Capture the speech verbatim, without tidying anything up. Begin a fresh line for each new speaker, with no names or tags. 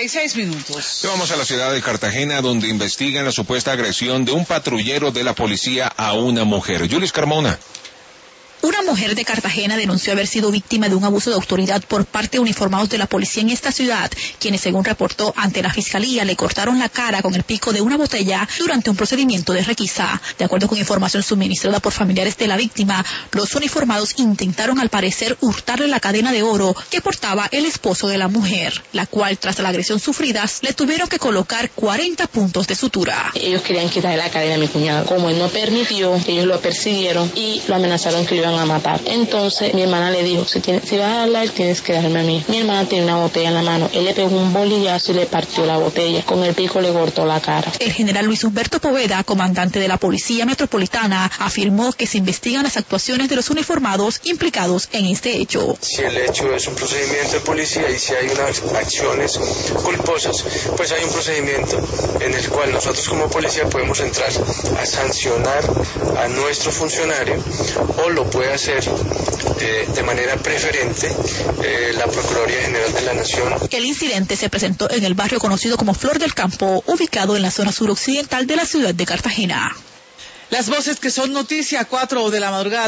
y seis minutos.
Vamos a la ciudad de Cartagena, donde investigan la supuesta agresión de un patrullero de la policía a una mujer. Yulis Carmona.
Una mujer de Cartagena denunció haber sido víctima de un abuso de autoridad por parte de uniformados de la policía en esta ciudad, quienes, según reportó ante la fiscalía, le cortaron la cara con el pico de una botella durante un procedimiento de requisa. De acuerdo con información suministrada por familiares de la víctima, los uniformados intentaron al parecer hurtarle la cadena de oro que portaba el esposo de la mujer, la cual, tras la agresión sufrida, le tuvieron que colocar cuarenta puntos de sutura.
Ellos querían quitarle la cadena a mi cuñado. Como él no permitió, ellos lo persiguieron y lo amenazaron que lo iban a matar. Entonces mi hermana le dijo, si, tiene, si vas a hablar tienes que darme a mí. Mi hermana tiene una botella en la mano, él le pegó un bolillazo y le partió la botella, con el pico le cortó la cara.
El general Luis Humberto Poveda, comandante de la Policía Metropolitana, afirmó que se investigan las actuaciones de los uniformados implicados en este hecho.
Si el hecho es un procedimiento de policía y si hay unas acciones culposas, pues hay un procedimiento en el cual nosotros como policía podemos entrar a sancionar a nuestro funcionario, o lo puede hacer eh, de manera preferente eh, la Procuraduría General de la Nación.
El incidente se presentó en el barrio conocido como Flor del Campo, ubicado en la zona suroccidental de la ciudad de Cartagena.
Las voces que son noticia, cuatro de la madrugada.